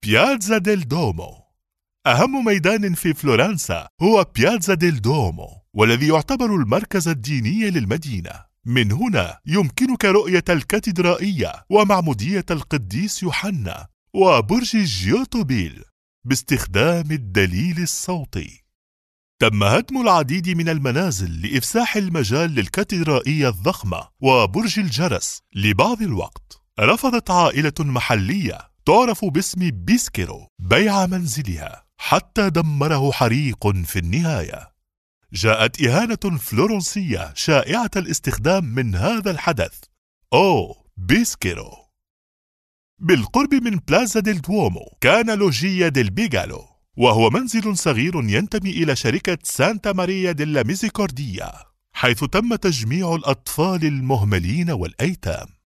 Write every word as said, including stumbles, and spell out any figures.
بيازا ديل دومو. أهم ميدان في فلورنسا هو بيازا ديل دومو، والذي يعتبر المركز الديني للمدينة. من هنا يمكنك رؤية الكاتدرائية ومعمودية القديس يوحنا وبرج جيوتوبيل باستخدام الدليل الصوتي. تم هدم العديد من المنازل لإفساح المجال للكاتدرائية الضخمة وبرج الجرس. لبعض الوقت رفضت عائلة محلية تعرف باسم بيسكيرو بيع منزلها حتى دمره حريق في النهاية. جاءت إهانة فلورنسية شائعة الاستخدام من هذا الحدث، أو بيسكيرو. بالقرب من بلازا ديل دوومو كان لوجيا ديل بيغالو، وهو منزل صغير ينتمي إلى شركة سانتا ماريا ديلا ميزيكورديا، حيث تم تجميع الأطفال المهملين والأيتام.